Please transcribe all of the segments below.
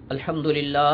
الحمد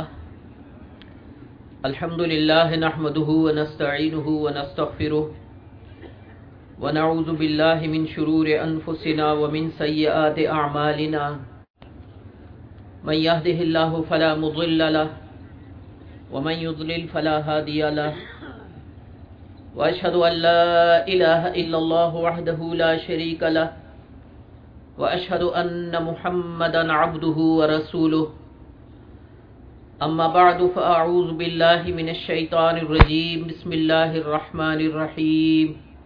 لله نحمده ونستعينه ونستغفره ونعوذ بالله من شرور أنفسنا ومن سيئات أعمالنا من يهده الله فلا مضل له ومن يضلل فلا هادي له وأشهد أن لا إله إلا الله وحده لا شريك له وأشهد أن محمدا عبده ورسوله أما بعد فأعوذ بالله من الشيطان الرجيم بسم الله الرحمن الرحيم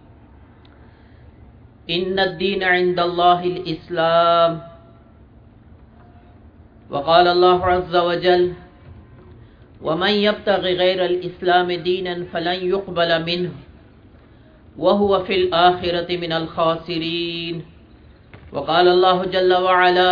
إن الدين عند الله الإسلام وقال الله عز وجل ومن يبتغ غير الإسلام دينا فلن يقبل منه وهو في الآخرة من الخاسرين وقال الله جل وعلا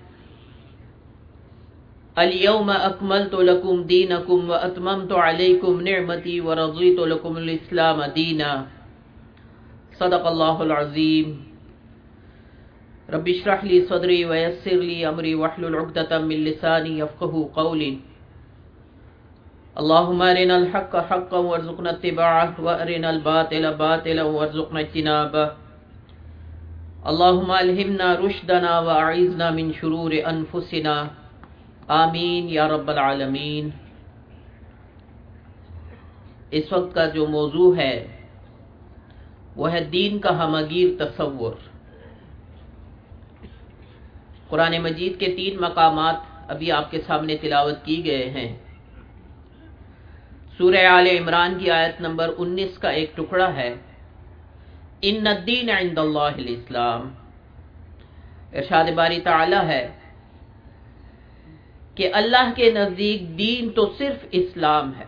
اليوم أكملت لكم دينكم وأتممت عليكم نعمتي ورضيت لكم الإسلام دينا صدق الله العظيم رب اشرح لي صدري ويسر لي أمري واحلل عقدة من لساني يفقهوا قولي اللهم أرنا الحق حقا وارزقنا اتباعه وأرنا الباطل باطلا وارزقنا اجتنابه اللهم ألهمنا رشدنا وأعيذنا من شرور أنفسنا آمین یا رب العالمین۔ اس وقت کا جو موضوع ہے وہ ہے دین کا ہمگیر تصور۔ قرآن مجید کے 3 مقامات ابھی آپ کے سامنے تلاوت کی گئے ہیں۔ سورہ آل عمران کی آیت نمبر 19 کا ایک ٹکڑا ہے ان الدین عند اللہ الاسلام۔ ارشاد باری تعالی ہے کہ اللہ کے نزدیک دین تو صرف اسلام ہے،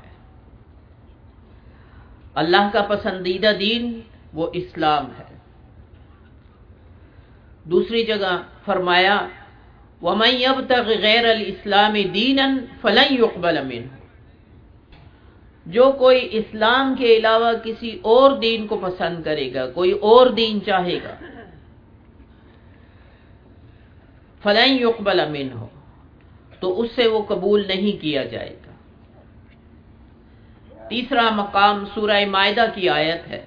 اللہ کا پسندیدہ دین وہ اسلام ہے۔ دوسری جگہ فرمایا وَمَن يَبْتَغِ غَيْرَ الْإِسْلَامِ دِينًا فَلَن يُقْبَلَ مِنْهُ، جو کوئی اسلام کے علاوہ کسی اور دین کو پسند کرے گا، کوئی اور دین چاہے گا، فَلَن يُقْبَلَ مِنْهُ، تو اس سے وہ قبول نہیں کیا جائے گا۔ تیسرا مقام سورہ مائدہ کی آیت ہے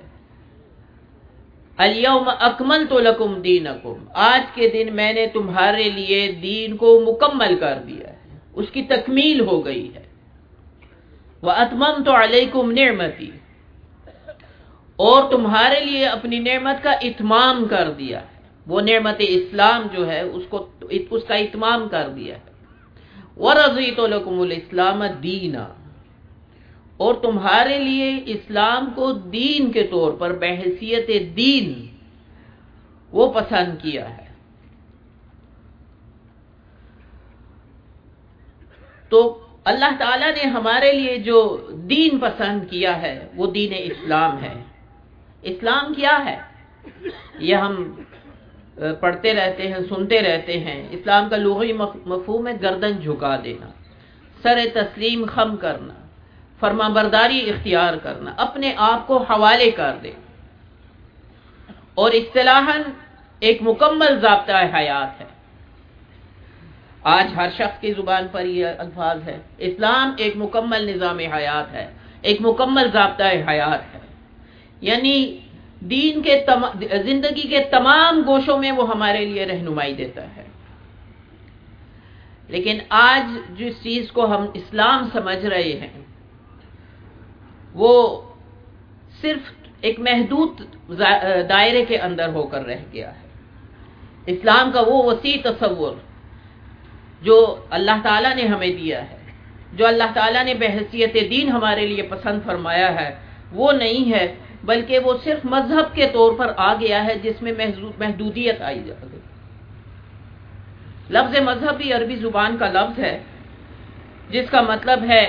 الیوم اکملت لکم دینکم، آج کے دن میں نے تمہارے لیے دین کو مکمل کر دیا ہے، اس کی تکمیل ہو گئی ہے۔ واتممت علیکم نعمتی، اور تمہارے لیے اپنی نعمت کا اتمام کر دیا ہے، وہ نعمت اسلام جو ہے اس کا اتمام کر دیا ہے۔ وَرَضِيتُ لَكُمُ الْإِسْلَامَ دِينًا، اور تمہارے لیے اسلام کو دین کے طور پر بحیثیت دین وہ پسند کیا ہے۔ تو اللہ تعالیٰ نے ہمارے لیے جو دین پسند کیا ہے وہ دین اسلام ہے۔ اسلام کیا ہے یہ ہم پڑھتے رہتے ہیں، سنتے رہتے ہیں۔ اسلام کا لغوی مفہوم ہے گردن جھکا دینا، سر تسلیم خم کرنا، فرما برداری اختیار کرنا، اپنے آپ کو حوالے کر دے، اور اصطلاحاً ایک مکمل ضابطہ حیات ہے۔ آج ہر شخص کی زبان پر یہ الفاظ ہے، اسلام ایک مکمل نظام حیات ہے، ایک مکمل ضابطہ حیات ہے، یعنی دین کے زندگی کے تمام گوشوں میں وہ ہمارے لیے رہنمائی دیتا ہے۔ لیکن آج جس چیز کو ہم اسلام سمجھ رہے ہیں وہ صرف ایک محدود دائرے کے اندر ہو کر رہ گیا ہے۔ اسلام کا وہ وسیع تصور جو اللہ تعالیٰ نے ہمیں دیا ہے، جو اللہ تعالیٰ نے بحیثیت دین ہمارے لیے پسند فرمایا ہے، وہ نہیں ہے، بلکہ وہ صرف مذہب کے طور پر آ گیا ہے جس میں محدودیت آئی جا گئی۔ لفظ مذہب بھی عربی زبان کا لفظ ہے جس کا مطلب ہے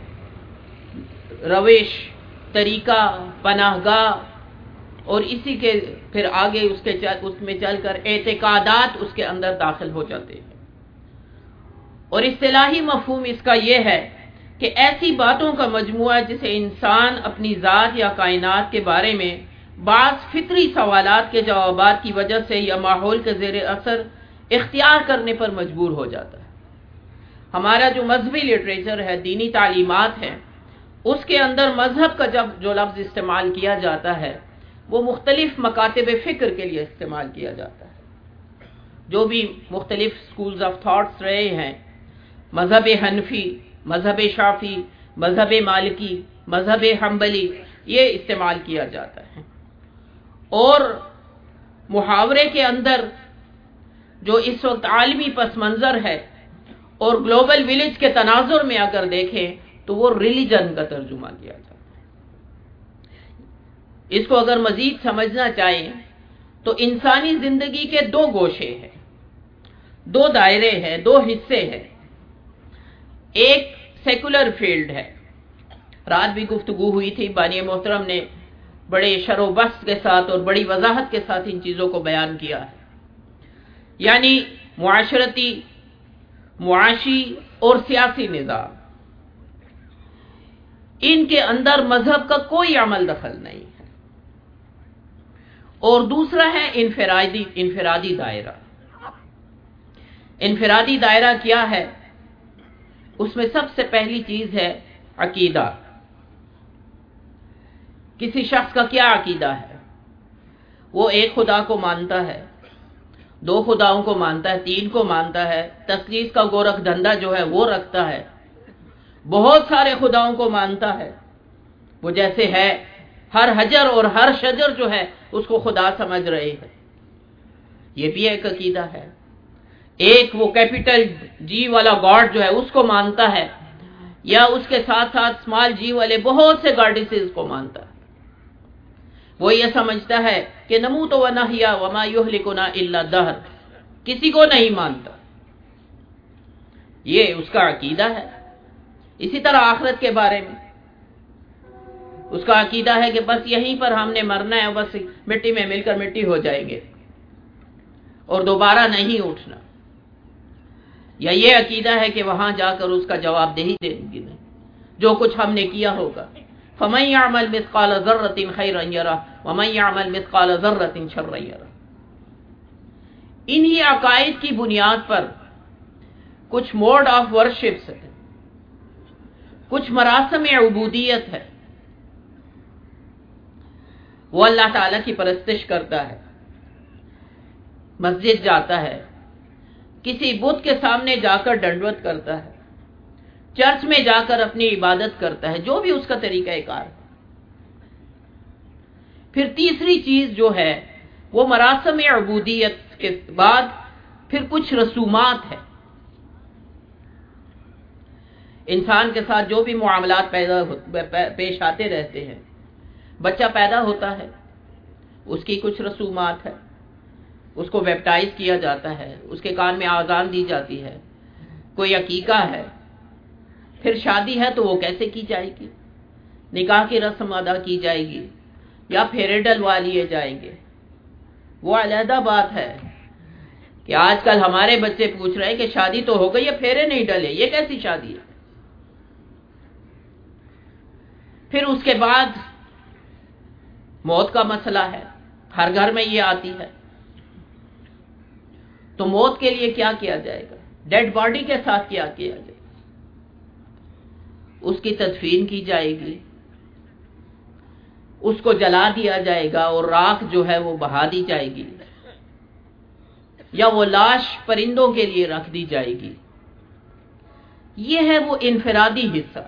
روش، طریقہ، پناہ گاہ، اور اسی کے پھر آگے اس میں چل کر اعتقادات اس کے اندر داخل ہو جاتے ہیں۔ اور اصطلاحی مفہوم اس کا یہ ہے کہ ایسی باتوں کا مجموعہ جسے انسان اپنی ذات یا کائنات کے بارے میں بعض فطری سوالات کے جوابات کی وجہ سے یا ماحول کے زیر اثر اختیار کرنے پر مجبور ہو جاتا ہے۔ ہمارا جو مذہبی لٹریچر ہے، دینی تعلیمات ہے، اس کے اندر مذہب کا جو لفظ استعمال کیا جاتا ہے وہ مختلف مکاتب فکر کے لیے استعمال کیا جاتا ہے۔ جو بھی مختلف سکولز آف تھاٹس رہے ہیں، مذہب حنفی، مذہب شافعی، مذہب مالکی، مذہب حنبلی، یہ استعمال کیا جاتا ہے۔ اور محاورے کے اندر جو اس وقت عالمی پس منظر ہے اور گلوبل ولیج کے تناظر میں اگر دیکھیں تو وہ ریلیجن کا ترجمہ کیا جاتا ہے۔ اس کو اگر مزید سمجھنا چاہیں تو انسانی زندگی کے دو گوشے ہیں، دو دائرے ہیں، دو حصے ہیں۔ ایک سیکولر فیلڈ ہے، رات بھی گفتگو ہوئی تھی، بانی محترم نے بڑے شر و بسط کے ساتھ اور بڑی وضاحت کے ساتھ ان چیزوں کو بیان کیا ہے، یعنی معاشرتی، معاشی اور سیاسی نظام، ان کے اندر مذہب کا کوئی عمل دخل نہیں ہے۔ اور دوسرا ہے انفرادی دائرہ۔ انفرادی دائرہ کیا ہے؟ اس میں سب سے پہلی چیز ہے عقیدہ۔ کسی شخص کا کیا عقیدہ ہے؟ وہ ایک خدا کو مانتا ہے، دو خداؤں کو مانتا ہے، تین کو مانتا ہے، تثلیث کا گورکھ دھندا جو ہے وہ رکھتا ہے، بہت سارے خداؤں کو مانتا ہے، وہ جیسے ہے ہر حجر اور ہر شجر جو ہے اس کو خدا سمجھ رہے ہیں، یہ بھی ایک عقیدہ ہے۔ ایک وہ کیپٹل جی والا گاڈ جو ہے اس کو مانتا ہے، یا اس کے ساتھ ساتھ اسمال جی والے بہت سے گاڈیسز کو مانتا ہے۔ وہ یہ سمجھتا ہے کہ نموت و نحیا وما یہلکنا الا الدہر، کسی کو نہیں مانتا، یہ اس کا عقیدہ ہے۔ اسی طرح آخرت کے بارے میں اس کا عقیدہ ہے کہ بس یہیں پر ہم نے مرنا ہے، بس مٹی میں مل کر مٹی ہو جائیں گے اور دوبارہ نہیں اٹھنا، یا یہ عقیدہ ہے کہ وہاں جا کر اس کا جواب دہی دیں گے، جو کچھ ہم نے کیا ہوگا۔ فَمَن يَعْمَلْ مِثْقَالَ ذَرَّةٍ خَيْرًا يَرَهُ وَمَن يَعْمَلْ مِثْقَالَ ذَرَّةٍ شَرًّا يَرَهُ۔ انہی عقائد کی بنیاد پر کچھ موڈ آف ورشپس ہے، کچھ مراسم عبودیت ہے، وہ اللہ تعالیٰ کی پرستش کرتا ہے، مسجد جاتا ہے، کسی بت کے سامنے جا کر ڈنڈوت کرتا ہے، چرچ میں جا کر اپنی عبادت کرتا ہے، جو بھی اس کا طریقہ کار ہے۔ پھر تیسری چیز جو ہے وہ مراسم عبودیت کے بعد پھر کچھ رسومات ہے۔ انسان کے ساتھ جو بھی معاملات پیش آتے رہتے ہیں، بچہ پیدا ہوتا ہے، اس کی کچھ رسومات ہے، اس کو بیپٹائز کیا جاتا ہے، اس کے کان میں آذان دی جاتی ہے، کوئی عقیقہ ہے، پھر شادی ہے تو وہ کیسے کی جائے گی، نکاح کی رسم ادا کی جائے گی یا پھیرے ڈلوا لیے جائیں گے، وہ علیحدہ بات ہے کہ آج کل ہمارے بچے پوچھ رہے ہیں کہ شادی تو ہو گئی ہے، پھیرے نہیں ڈلے، یہ کیسی شادی ہے؟ پھر اس کے بعد موت کا مسئلہ ہے، ہر گھر میں یہ آتی ہے، تو موت کے لیے کیا کیا جائے گا؟ ڈیڈ باڈی کے ساتھ کیا کیا جائے گا؟ اس کی تدفین کی جائے گی، اس کو جلا دیا جائے گا اور راکھ جو ہے وہ بہا دی جائے گی، یا وہ لاش پرندوں کے لیے رکھ دی جائے گی۔ یہ ہے وہ انفرادی حصہ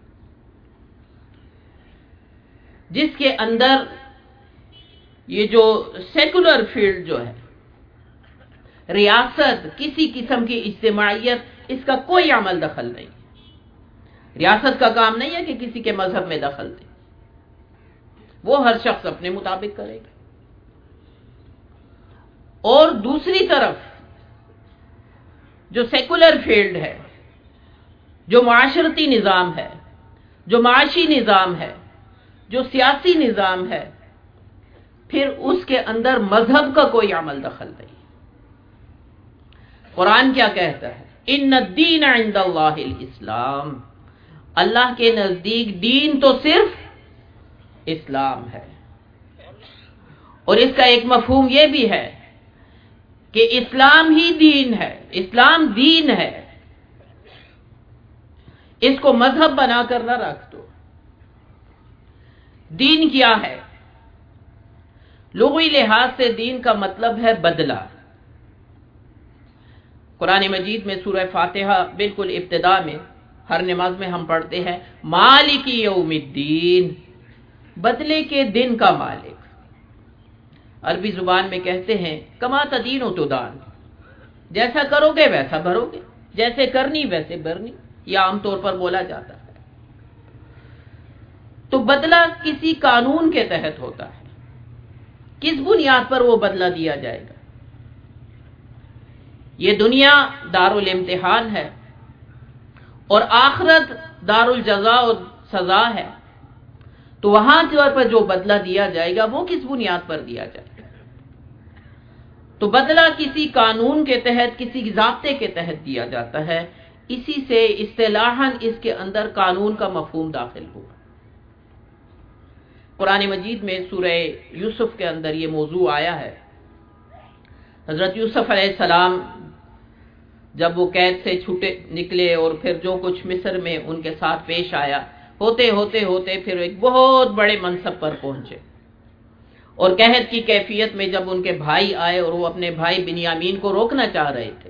جس کے اندر یہ جو سیکولر فیلڈ جو ہے، ریاست، کسی قسم کی اجتماعیت، اس کا کوئی عمل دخل نہیں۔ ریاست کا کام نہیں ہے کہ کسی کے مذہب میں دخل دے، وہ ہر شخص اپنے مطابق کرے گا۔ اور دوسری طرف جو سیکولر فیلڈ ہے، جو معاشرتی نظام ہے، جو معاشی نظام ہے، جو سیاسی نظام ہے، پھر اس کے اندر مذہب کا کوئی عمل دخل نہیں۔ قرآن کیا کہتا ہے؟ ان الدین عند اللہ الاسلام، اللہ کے نزدیک دین تو صرف اسلام ہے۔ اور اس کا ایک مفہوم یہ بھی ہے کہ اسلام ہی دین ہے، اسلام دین ہے، اس کو مذہب بنا کر نہ رکھ دو۔ دین کیا ہے؟ لغوی لحاظ سے دین کا مطلب ہے بدلہ۔ قرآن مجید میں سورہ فاتحہ بالکل ابتدا میں ہر نماز میں ہم پڑھتے ہیں مالک یوم الدین، بدلے کے دن کا مالک۔ عربی زبان میں کہتے ہیں کما تدین و تدان، جیسا کرو گے ویسا بھرو گے، جیسے کرنی ویسے بھرنی، یہ عام طور پر بولا جاتا ہے۔ تو بدلہ کسی قانون کے تحت ہوتا ہے۔ کس بنیاد پر وہ بدلہ دیا جائے گا؟ یہ دنیا دارالامتحان ہے اور آخرت دارالجزاء و سزا ہے، تو وہاں پر جو بدلہ دیا جائے گا وہ کس بنیاد پر دیا جائے گا؟ تو بدلہ کسی قانون کے تحت، کسی ضابطے کے تحت دیا جاتا ہے، اسی سے اصطلاحاً اس کے اندر قانون کا مفہوم داخل ہوا۔ قرآن مجید میں سورہ یوسف کے اندر یہ موضوع آیا ہے۔ حضرت یوسف علیہ السلام جب وہ قید سے چھوٹے نکلے اور پھر جو کچھ مصر میں ان کے ساتھ پیش آیا، ہوتے ہوتے ہوتے پھر ایک بہت بڑے منصب پر پہنچے، اور قحط کی کیفیت میں جب ان کے بھائی آئے اور وہ اپنے بھائی بنیامین کو روکنا چاہ رہے تھے،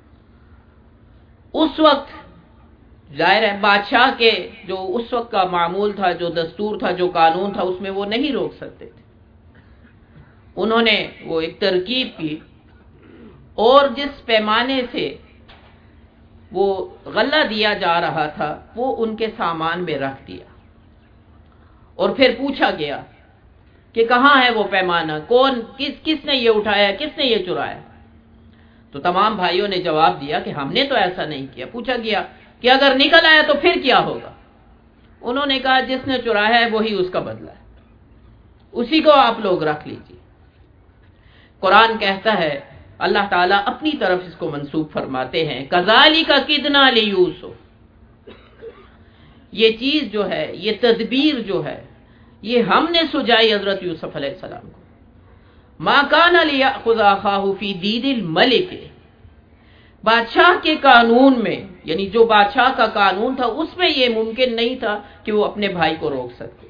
اس وقت ظاہر ہے بادشاہ کے جو اس وقت کا معمول تھا، جو دستور تھا، جو قانون تھا، اس میں وہ نہیں روک سکتے تھے۔ انہوں نے وہ ایک ترکیب کی اور جس پیمانے سے وہ غلہ دیا جا رہا تھا وہ ان کے سامان میں رکھ دیا، اور پھر پوچھا گیا کہ کہاں ہے وہ پیمانہ، کس نے یہ اٹھایا، کس نے یہ چرایا؟ تو تمام بھائیوں نے جواب دیا کہ ہم نے تو ایسا نہیں کیا۔ پوچھا گیا کہ اگر نکل آیا تو پھر کیا ہوگا؟ انہوں نے کہا جس نے چرایا ہے وہی اس کا بدلہ ہے، اسی کو آپ لوگ رکھ لیجیے۔ قرآن کہتا ہے، اللہ تعالیٰ اپنی طرف اس کو منسوب فرماتے ہیں کذالک کدنا لیوسف، یہ چیز جو ہے، یہ تدبیر جو ہے، یہ ہم نے سجائی حضرت یوسف علیہ السلام کو۔ ما کان لیأخذ اخاہ فی دین الملک، بادشاہ کے قانون میں، یعنی جو بادشاہ کا قانون تھا اس میں یہ ممکن نہیں تھا کہ وہ اپنے بھائی کو روک سکتے۔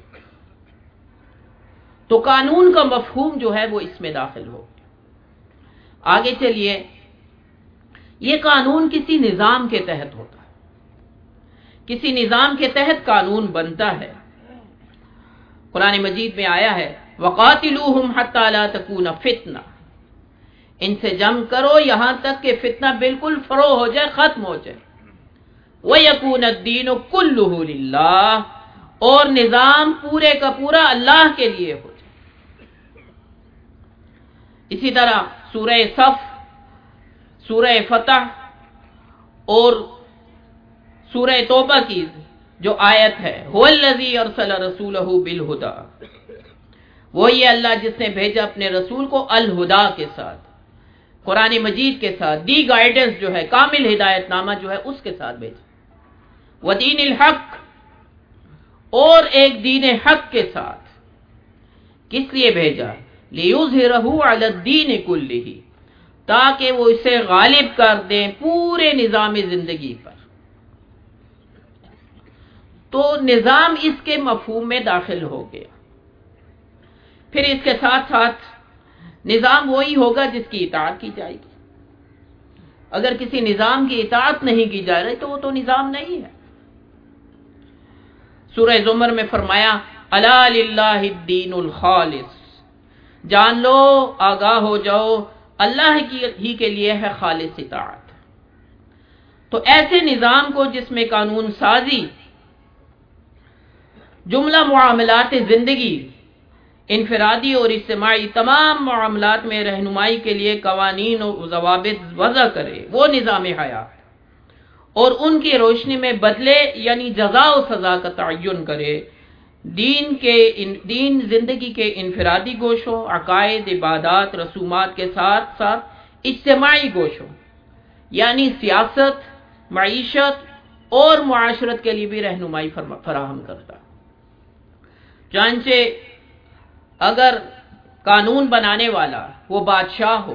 تو قانون کا مفہوم جو ہے وہ اس میں داخل ہو۔ آگے چلیے، یہ قانون کسی نظام کے تحت ہوتا ہے، کسی نظام کے تحت قانون بنتا ہے۔ قرآن مجید میں آیا ہے وَقَاتِلُوهُمْ حَتَّى لَا تَكُونَ فِتْنَةٌ، ان سے جنگ کرو یہاں تک کہ فتنہ بالکل فرو ہو جائے، ختم ہو جائے، وَيَكُونَ الدِّينُ كُلُّهُ لِلَّهِ، اور نظام پورے کا پورا اللہ کے لیے ہو جائے۔ اسی طرح سورہ صف، سورہ فتح اور سورہ توبہ کی جو آیت ہے هُوَ الَّذِي أَرْسَلَ رَسُولَهُ بِالْهُدَى، وہی اللہ جس نے بھیجا اپنے رسول کو الہدا کے ساتھ، قرآن مجید کے ساتھ، دی گائیڈنس جو ہے، کامل ہدایت نامہ جو ہے اس کے ساتھ بھیجا، وَدِينِ الْحَقِّ، اور ایک دین حق کے ساتھ۔ کس لیے بھیجا؟ لِيُظْهِرَهُ عَلَى الدِّينِ كُلِّهِ، تاکہ وہ اسے غالب کر دیں پورے نظام زندگی پر۔ تو نظام اس کے مفہوم میں داخل ہو گیا۔ پھر اس کے ساتھ ساتھ نظام وہی ہوگا جس کی اطاعت کی جائے گی۔ اگر کسی نظام کی اطاعت نہیں کی جا رہی تو وہ تو نظام نہیں ہے۔ سورہ زمر میں فرمایا الا للہ الدین الخالص، جان لو، آگاہ ہو جاؤ، اللہ ہی کے لیے ہے خالص اطاعت۔ تو ایسے نظام کو جس میں قانون سازی، جملہ معاملات زندگی، انفرادی اور اجتماعی تمام معاملات میں رہنمائی کے لیے قوانین و ضوابط وضع کرے، وہ نظام حیات، اور ان کی روشنی میں بدلے یعنی جزا و سزا کا تعین کرے، دین زندگی کے انفرادی گوشوں، عقائد، عبادات، رسومات کے ساتھ ساتھ اجتماعی گوشوں یعنی سیاست، معیشت اور معاشرت کے لیے بھی رہنمائی فراہم کرتا۔ چنانچہ اگر قانون بنانے والا وہ بادشاہ ہو،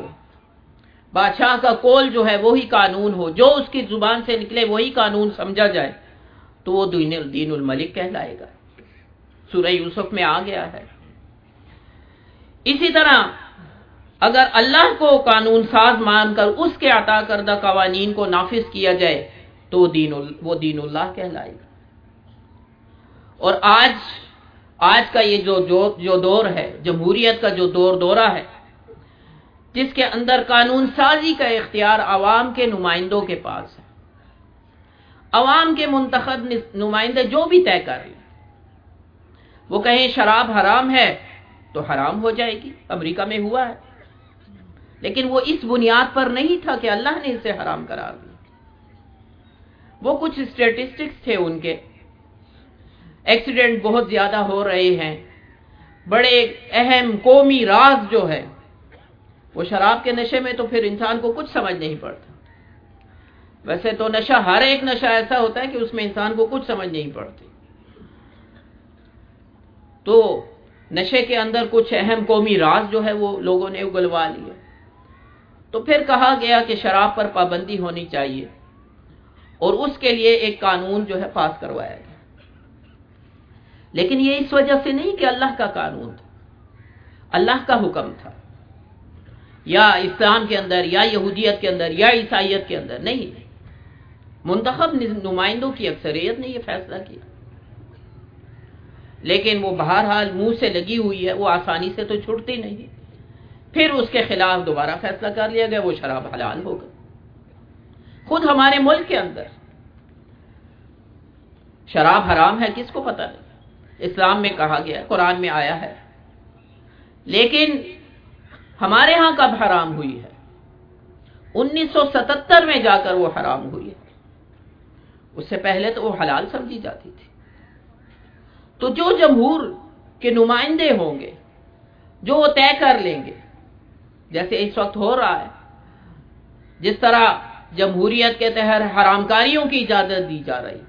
بادشاہ کا قول جو ہے وہی قانون ہو، جو اس کی زبان سے نکلے وہی قانون سمجھا جائے، تو وہ دین الملک کہلائے گا. سورہ یوسف میں آ گیا ہے. اسی طرح اگر اللہ کو قانون ساز مان کر اس کے عطا کردہ قوانین کو نافذ کیا جائے تو وہ دین اللہ کہلائے گا. اور آج کا یہ جو دور ہے، جمہوریت کا جو دورہ ہے، جس کے اندر قانون سازی کا اختیار عوام کے نمائندوں کے پاس ہے، عوام کے منتخب نمائندے جو بھی طے کر لیں، وہ کہیں شراب حرام ہے تو حرام ہو جائے گی. امریکہ میں ہوا ہے، لیکن وہ اس بنیاد پر نہیں تھا کہ اللہ نے اسے حرام قرار دیا. وہ کچھ اسٹیٹسٹکس تھے ان کے، ایکسیڈنٹ بہت زیادہ ہو رہے ہیں، بڑے اہم قومی راز جو ہے وہ شراب کے نشے میں، تو پھر انسان کو کچھ سمجھ نہیں پڑتا. ویسے تو نشہ، ہر ایک نشہ ایسا ہوتا ہے کہ اس میں انسان کو کچھ سمجھ نہیں پڑتی. تو نشے کے اندر کچھ اہم قومی راز جو ہے وہ لوگوں نے اگلوا لیے. تو پھر کہا گیا کہ شراب پر پابندی ہونی چاہیے، اور اس کے لیے ایک قانون جو ہے پاس کروایا گیا. لیکن یہ اس وجہ سے نہیں کہ اللہ کا قانون تھا، اللہ کا حکم تھا، یا اسلام کے اندر یا یہودیت کے اندر یا عیسائیت کے اندر نہیں. منتخب نمائندوں کی اکثریت نے یہ فیصلہ کیا. لیکن وہ بہرحال منہ سے لگی ہوئی ہے، وہ آسانی سے تو چھوٹتی نہیں. پھر اس کے خلاف دوبارہ فیصلہ کر لیا گیا، وہ شراب حلال ہوگا. خود ہمارے ملک کے اندر شراب حرام ہے، کس کو پتہ نہیں. اسلام میں کہا گیا، قرآن میں آیا ہے. لیکن ہمارے ہاں کب حرام ہوئی ہے؟ 1977 میں جا کر وہ حرام ہوئی ہے. اس سے پہلے تو وہ حلال سمجھی جاتی تھی. تو جو جمہور کے نمائندے ہوں گے، جو وہ طے کر لیں گے، جیسے اس وقت ہو رہا ہے، جس طرح جمہوریت کے تحت حرام کاریوں کی اجازت دی جا رہی.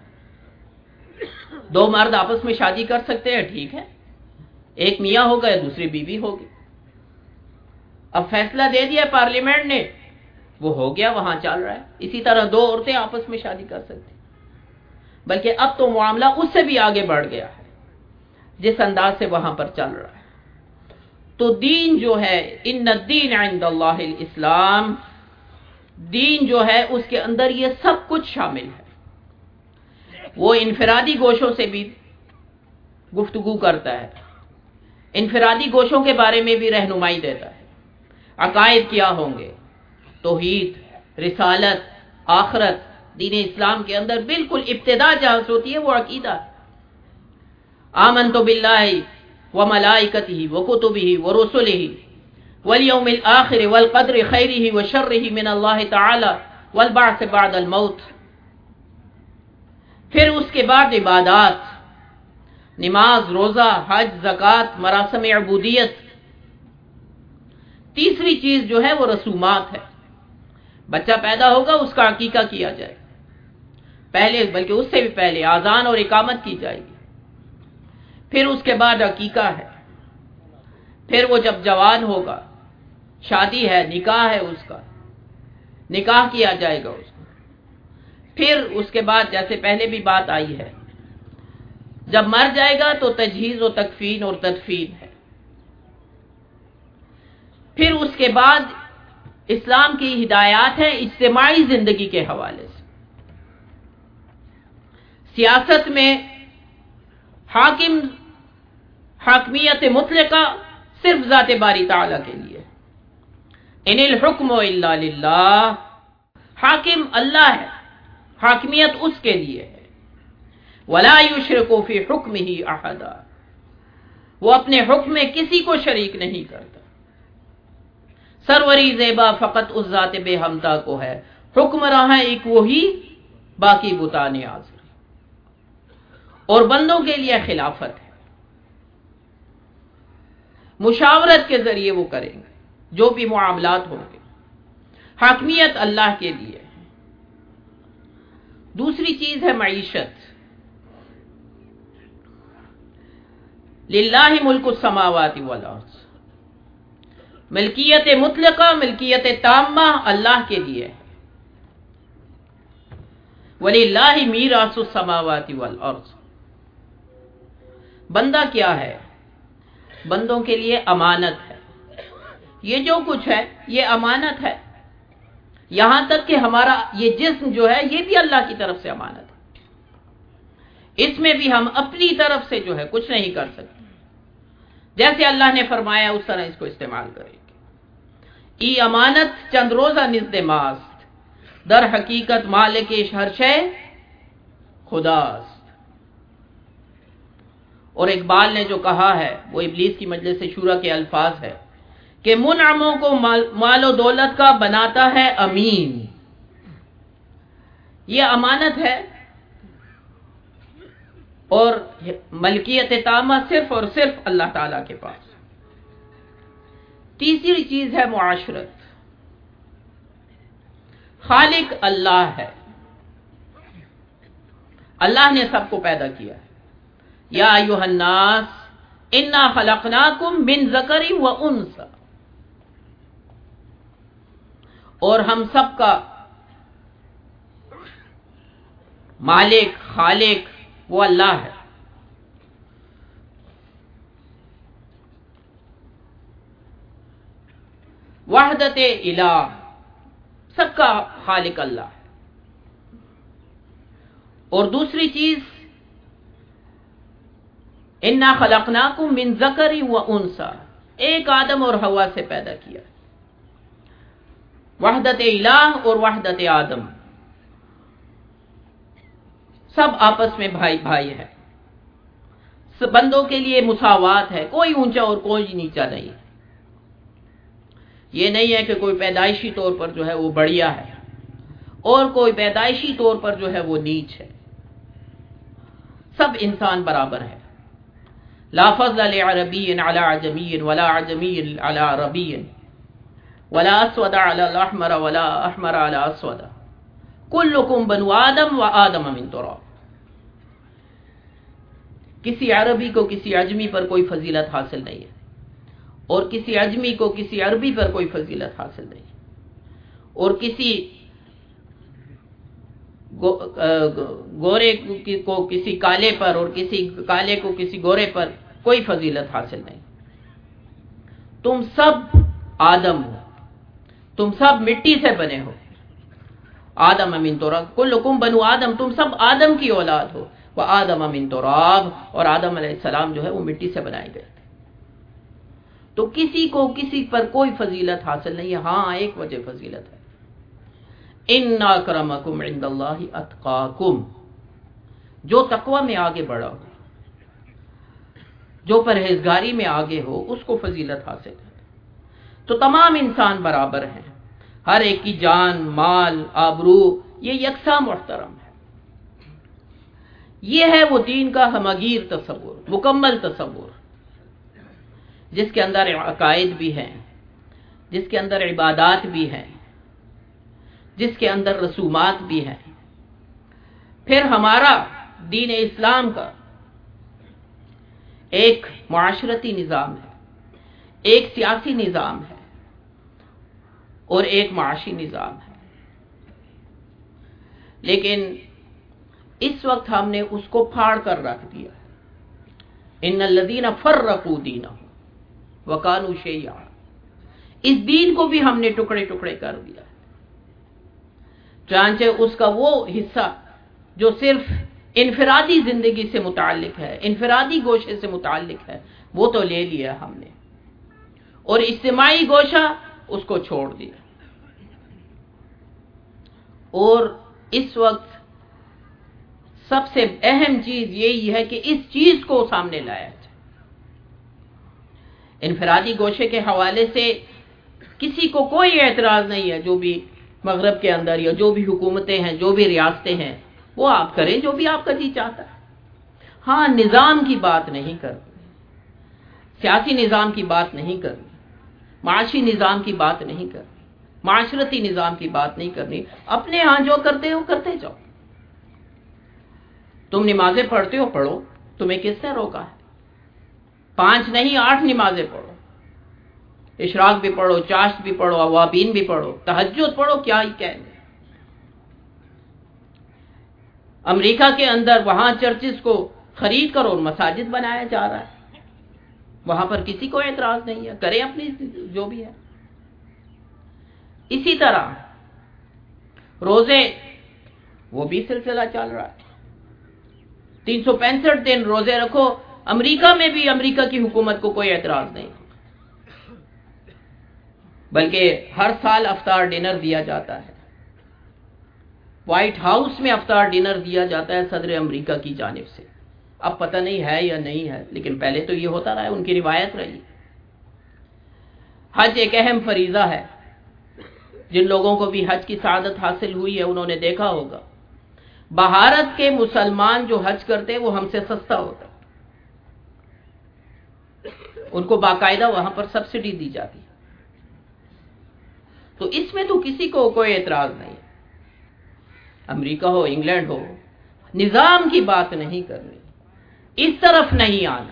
2 مرد آپس میں شادی کر سکتے ہیں، ٹھیک ہے، ایک میاں ہوگا یا دوسری بیوی ہوگی. اب فیصلہ دے دیا پارلیمنٹ نے، وہ ہو گیا، وہاں چل رہا ہے. اسی طرح 2 عورتیں آپس میں شادی کر سکتی. بلکہ اب تو معاملہ اس سے بھی آگے بڑھ گیا ہے جس انداز سے وہاں پر چل رہا ہے. تو دین جو ہے، ان الدین عند اللہ الاسلام، دین جو ہے اس کے اندر یہ سب کچھ شامل ہے. وہ انفرادی گوشوں سے بھی گفتگو کرتا ہے، انفرادی گوشوں کے بارے میں بھی رہنمائی دیتا ہے. عقائد کیا ہوں گے، توحید، رسالت، آخرت. دین اسلام کے اندر بالکل ابتدا جہاں سے ہوتی ہے وہ عقیدہ. آمنت باللہ وملائکتہ وکتبہ ورسلہ والیوم الآخر والقدر خیرہ وشرہ من اللہ تعالی والبعث بعد الموت. پھر اس کے بعد عبادات، نماز، روزہ، حج، زکوٰۃ، مراسم عبودیت. تیسری چیز جو ہے وہ رسومات ہے. بچہ پیدا ہوگا، اس کا عقیقہ کیا جائے. پہلے، بلکہ اس سے بھی پہلے اذان اور اقامت کی جائے گی. پھر اس کے بعد عقیقہ ہے. پھر وہ جب جوان ہوگا، شادی ہے، نکاح ہے، اس کا نکاح کیا جائے گا اس کو. پھر اس کے بعد جیسے پہلے بھی بات آئی ہے، جب مر جائے گا تو تجہیز و تکفین اور تدفین ہے. پھر اس کے بعد اسلام کی ہدایات ہیں اجتماعی زندگی کے حوالے سے. سیاست میں حاکمیت مطلقہ صرف ذات باری تعالیٰ کے لیے. ان الحکم الا للہ، حاکم اللہ ہے، حاکمیت اس کے لیے ہے. ولا یشرک فی حکمہ احدا، وہ اپنے حکم میں کسی کو شریک نہیں کرتا. سروری زیبا فقط اس ذات بے ہمتا کو ہے، حکمراں ہے ایک وہی، باقی بتان آزری. اور بندوں کے لیے خلافت ہے، مشاورت کے ذریعے وہ کریں گے جو بھی معاملات ہوں گے. حاکمیت اللہ کے لیے ہے. دوسری چیز ہے معیشت. للہ ملک السماوات والارض، ملکیت مطلقہ، ملکیت تامہ اللہ کے لیے ہے. وَلِلَّهِ مِيرَاثُ السَّمَاوَاتِ وَالْأَرْضِ. بندہ کیا ہے؟ بندوں کے لیے امانت ہے. یہ جو کچھ ہے یہ امانت ہے. یہاں تک کہ ہمارا یہ جسم جو ہے یہ بھی اللہ کی طرف سے امانت ہے. اس میں بھی ہم اپنی طرف سے جو ہے کچھ نہیں کر سکتے. جیسے اللہ نے فرمایا اس طرح اس کو استعمال کریں گے. ای امانت چند روزہ نزد ماست، در حقیقت مالک ہر شے خداست. اور اقبال نے جو کہا ہے وہ ابلیس کی مجلس شورا کے الفاظ ہے کہ منعموں کو مال و دولت کا بناتا ہے امین. یہ امانت ہے اور ملکیت تامہ صرف اور صرف اللہ تعالی کے پاس. تیسری چیز ہے معاشرت. خالق اللہ ہے. اللہ نے سب کو پیدا کیا ہے. یا ایھا الناس انا خلقناکم من ذکر و انثی. اور ہم سب کا مالک خالق وہ اللہ ہے. وحدت الہ، سب کا خالق اللہ ہے. اور دوسری چیز انا خلقناکم من ذکر و انثی، ایک آدم اور حوا سے پیدا کیا. وحدت الہ اور وحدت آدم، سب آپس میں بھائی بھائی ہے. بندوں کے لیے مساوات ہے، کوئی اونچا اور کوئی نیچا نہیں. یہ نہیں ہے کہ کوئی پیدائشی طور پر جو ہے وہ بڑھیا ہے اور کوئی پیدائشی طور پر جو ہے وہ نیچ ہے. سب انسان برابر ہے. لا فضل لعربی علی عجمی ولا عجمی علی عربی ولا اسود علی الاحمر ولا احمر علی اسود کلکم بنو آدم و آدم من تراب. کسی عربی کو کسی عجمی پر کوئی فضیلت حاصل نہیں ہے اور کسی عجمی کو کسی عربی پر کوئی فضیلت حاصل نہیں ہے اور کسی گورے کو کسی کالے پر اور کسی کالے کو کسی گورے پر کوئی فضیلت حاصل نہیں. تم سب آدم ہو، تم سب مٹی سے بنے ہو. آدم من تراب کلکم بنو آدم، تم سب آدم کی اولاد ہو. وہ آدم من تراب، اور آدم علیہ السلام جو ہے وہ مٹی سے بنائے گئے. تو کسی کو کسی پر کوئی فضیلت حاصل نہیں ہے. ہاں ایک وجہ فضیلت ہے، ان اکرمکم عند اللہ اتقاکم. جو تقوی میں آگے بڑھا ہو، جو پرہیزگاری میں آگے ہو، اس کو فضیلت حاصل ہے. تو تمام انسان برابر ہیں. ہر ایک کی جان، مال، آبرو یہ یکساں محترم ہے. یہ ہے وہ دین کا ہمگیر تصور، مکمل تصور، جس کے اندر عقائد بھی ہیں، جس کے اندر عبادات بھی ہیں، جس کے اندر رسومات بھی ہیں. پھر ہمارا دین اسلام کا ایک معاشرتی نظام ہے، ایک سیاسی نظام ہے اور ایک معاشی نظام ہے. لیکن اس وقت ہم نے اس کو پھاڑ کر رکھ دیا. ان الذین فرقوا دینہم وکانوا شیعا، اس دین کو بھی ہم نے ٹکڑے ٹکڑے کر دیا. چنانچہ اس کا وہ حصہ جو صرف انفرادی زندگی سے متعلق ہے، انفرادی گوشے سے متعلق ہے، وہ تو لے لیا ہم نے، اور اجتماعی گوشہ اس کو چھوڑ دیا. اور اس وقت سب سے اہم چیز یہی ہے کہ اس چیز کو سامنے لایا جائے. انفرادی گوشے کے حوالے سے کسی کو کوئی اعتراض نہیں ہے. جو بھی مغرب کے اندر یا جو بھی حکومتیں ہیں، جو بھی ریاستیں ہیں، وہ آپ کریں جو بھی آپ کا جی چاہتا ہے. ہاں نظام کی بات نہیں کرنی، سیاسی نظام کی بات نہیں کرنی، معاشی نظام کی بات نہیں کرنی، معاشرتی نظام کی بات نہیں کرنی. اپنے ہاں جو کرتے ہو کرتے جاؤ. تم نمازیں پڑھتے ہو پڑھو، تمہیں کس نے روکا ہے؟ 5 نہیں 8 نمازیں پڑھو، اشراق بھی پڑھو، چاشت بھی پڑھو، اوابین بھی پڑھو، تہجد پڑھو، کیا ہی کہیں گے. امریکہ کے اندر وہاں چرچز کو خرید کر اور مساجد بنایا جا رہا ہے، وہاں پر کسی کو اعتراض نہیں ہے، کریں اپنی جو بھی ہے۔ اسی طرح روزے، وہ بھی سلسلہ چل رہا ہے، 365 دن روزے رکھو، امریکہ میں بھی امریکہ کی حکومت کو کوئی اعتراض نہیں، بلکہ ہر سال افطار ڈنر دیا جاتا ہے، وائٹ ہاؤس میں افطار ڈنر دیا جاتا ہے صدر امریکہ کی جانب سے۔ اب پتہ نہیں ہے یا نہیں ہے، لیکن پہلے تو یہ ہوتا رہا ہے، ان کی روایت رہی۔ حج ایک اہم فریضہ ہے، جن لوگوں کو بھی حج کی سعادت حاصل ہوئی ہے انہوں نے دیکھا ہوگا، بھارت کے مسلمان جو حج کرتے ہیں وہ ہم سے سستا ہوتا ہے، ان کو باقاعدہ وہاں پر سبسڈی دی جاتی ہے، تو اس میں تو کسی کو کوئی اعتراض نہیں، امریکہ ہو انگلینڈ ہو، نظام کی بات نہیں کرنی، اس طرف نہیں آنا۔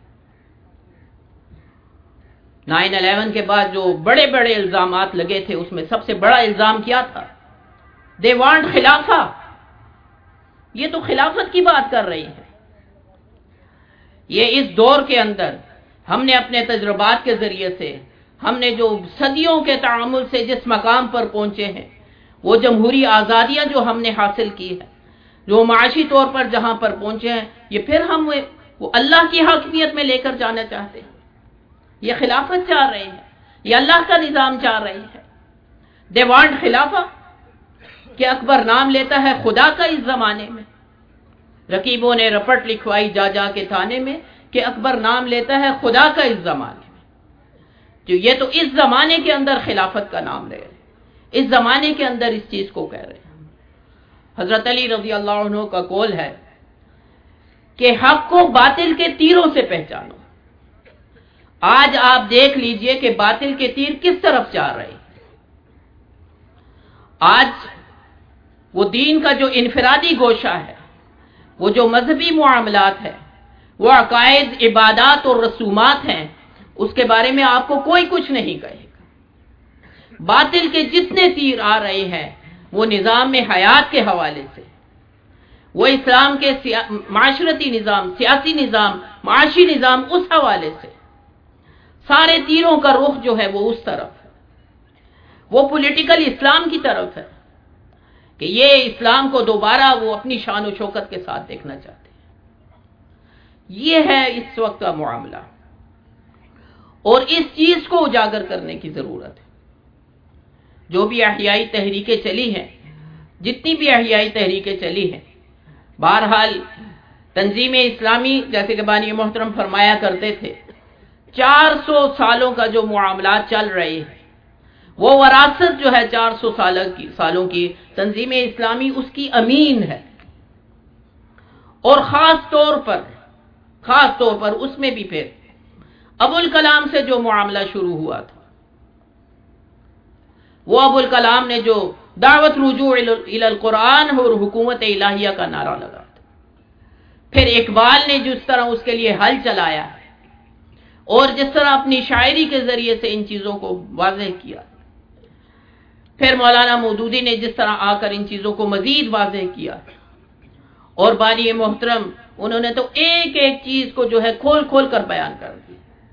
9/11 کے بعد جو بڑے بڑے الزامات لگے تھے، اس میں سب سے بڑا الزام کیا تھا؟ دے وانٹ خلافہ، یہ تو خلافت کی بات کر رہی ہے۔ یہ اس دور کے اندر ہم نے اپنے تجربات کے ذریعے سے، ہم نے جو صدیوں کے تعامل سے جس مقام پر پہنچے ہیں، وہ جمہوری آزادیاں جو ہم نے حاصل کی ہے، جو معاشی طور پر جہاں پر پہنچے ہیں، یہ پھر ہم وہ اللہ کی حاکمیت میں لے کر جانا چاہتے ہیں، یہ خلافت چاہ رہے ہیں، یہ اللہ کا نظام چاہ رہے ہیں۔ دے وانٹ خلافہ، کہ اکبر نام لیتا ہے خدا کا اس زمانے میں، رقیبوں نے رپٹ لکھوائی جا جا کے تھانے میں کہ اکبر نام لیتا ہے خدا کا اس زمانے میں، جو یہ تو اس زمانے کے اندر خلافت کا نام لے رہے ہیں، اس زمانے کے اندر اس چیز کو کہہ رہے ہیں۔ حضرت علی رضی اللہ عنہ کا قول ہے کہ حق کو باطل کے تیروں سے پہچانو۔ آج آپ دیکھ لیجئے کہ باطل کے تیر کس طرف جا رہے ہیں۔ آج وہ دین کا جو انفرادی گوشہ ہے، وہ جو مذہبی معاملات ہے، وہ عقائد، عبادات اور رسومات ہیں، اس کے بارے میں آپ کو کوئی کچھ نہیں کہے گا۔ باطل کے جتنے تیر آ رہے ہیں وہ نظام حیات کے حوالے سے، وہ اسلام کے معاشرتی نظام، سیاسی نظام، معاشی نظام، اس حوالے سے سارے تیروں کا رخ جو ہے وہ اس طرف ہے، وہ پولیٹیکل اسلام کی طرف ہے، کہ یہ اسلام کو دوبارہ وہ اپنی شان و شوکت کے ساتھ دیکھنا چاہتے ہیں۔ یہ ہے اس وقت کا معاملہ، اور اس چیز کو اجاگر کرنے کی ضرورت ہے۔ جو بھی احیائی تحریکیں چلی ہیں، جتنی بھی احیائی تحریکیں چلی ہیں، بہرحال تنظیم اسلامی، جیسے کہ بانی محترم فرمایا کرتے تھے، 400 سالوں کا جو معاملات چل رہے ہیں، وہ وراثت جو ہے 400 سالوں کی تنظیم اسلامی اس کی امین ہے، اور خاص طور پر اس میں بھی پھر ابوالکلام سے جو معاملہ شروع ہوا تھا، وہ ابوالکلام نے جو دعوت رجوع الی القرآن اور حکومت الہیہ کا نعرہ لگا تھا، پھر اقبال نے جس طرح اس کے لیے حل چلایا ہے، اور جس طرح اپنی شاعری کے ذریعے سے ان چیزوں کو واضح کیا، پھر مولانا مودودی نے جس طرح آ کر ان چیزوں کو مزید واضح کیا، اور بانی محترم انہوں نے تو ایک ایک چیز کو جو ہے کھول کھول کر بیان کر دی۔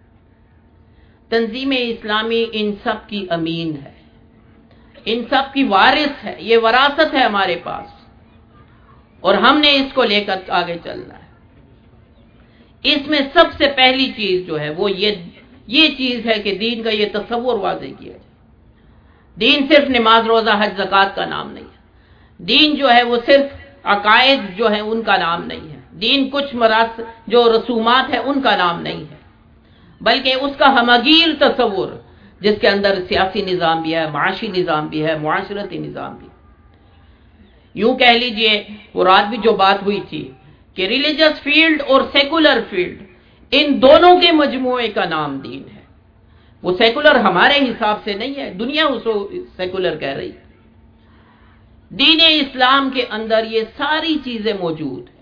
تنظیم اسلامی ان سب کی امین ہے، ان سب کی وارث ہے، یہ وراثت ہے ہمارے پاس، اور ہم نے اس کو لے کر آگے چلنا ہے۔ اس میں سب سے پہلی چیز جو ہے وہ یہ چیز ہے کہ دین کا یہ تصور واضح کیا جائے۔ دین صرف نماز، روزہ، حج، زکوٰۃ کا نام نہیں ہے، دین جو ہے وہ صرف عقائد جو ہے ان کا نام نہیں ہے، دین کچھ جو رسومات ہے ان کا نام نہیں ہے، بلکہ اس کا ہمگیر تصور، جس کے اندر سیاسی نظام بھی ہے، معاشی نظام بھی ہے، معاشرتی نظام بھی ہے۔ یوں کہہ لیجئے وہ رات بھی جو بات ہوئی تھی کہ ریلیجس فیلڈ اور سیکولر فیلڈ، ان دونوں کے مجموعے کا نام دین ہے۔ وہ سیکولر ہمارے حساب سے نہیں ہے، دنیا اس کو سیکولر کہہ رہی ہے، دین اسلام کے اندر یہ ساری چیزیں موجود ہیں۔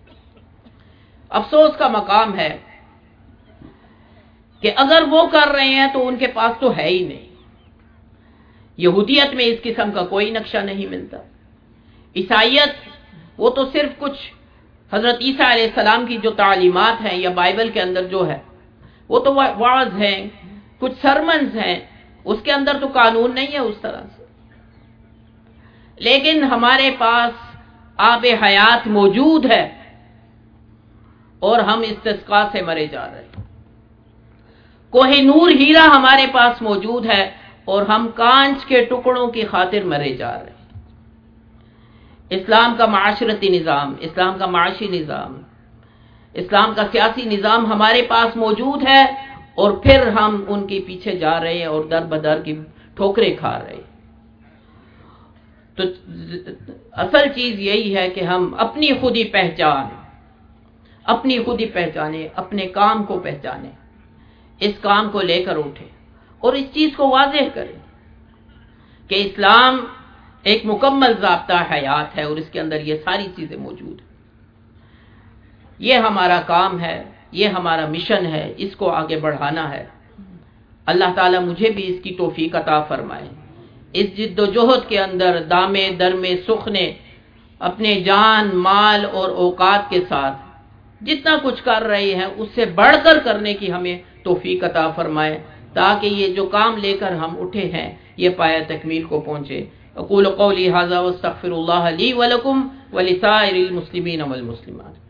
افسوس کا مقام ہے کہ اگر وہ کر رہے ہیں تو ان کے پاس تو ہے ہی نہیں۔ یہودیت میں اس قسم کا کوئی نقشہ نہیں ملتا، عیسائیت وہ تو صرف کچھ حضرت عیسیٰ علیہ السلام کی جو تعلیمات ہیں یا بائبل کے اندر جو ہے وہ تو وعظ ہیں، کچھ سرمنز ہیں، اس کے اندر تو قانون نہیں ہے اس طرح سے. لیکن ہمارے پاس آب حیات موجود ہے اور ہم استسقاء سے مرے جا رہے ہیں. کوہ نور ہیرا ہمارے پاس موجود ہے اور ہم کانچ کے ٹکڑوں کی خاطر مرے جا رہے ہیں. اسلام کا معاشرتی نظام، اسلام کا معاشی نظام، اسلام کا سیاسی نظام ہمارے پاس موجود ہے اور پھر ہم ان کے پیچھے جا رہے ہیں اور در بدر کی ٹھوکریں کھا رہے ہیں. تو اصل چیز یہی ہے کہ ہم اپنی خودی پہچانیں، اپنے کام کو پہچانیں، اس کام کو لے کر اٹھیں اور اس چیز کو واضح کریں کہ اسلام ایک مکمل ضابطہ حیات ہے اور اس کے اندر یہ ساری چیزیں موجود ہیں. یہ ہمارا کام ہے، یہ ہمارا مشن ہے، اس کو آگے بڑھانا ہے. اللہ تعالیٰ مجھے بھی اس کی توفیق عطا فرمائے. اس جد و جہد کے اندر دامے درمے سخنے اپنے جان مال اور اوقات کے ساتھ جتنا کچھ کر رہے ہیں اس سے بڑھ کر کرنے کی ہمیں توفیق عطا فرمائے تاکہ یہ جو کام لے کر ہم اٹھے ہیں یہ پایہ تکمیل کو پہنچے. اقول قولی ھذا واستغفر اللہ لی ولکم ولسائر المسلمین والمسلمات.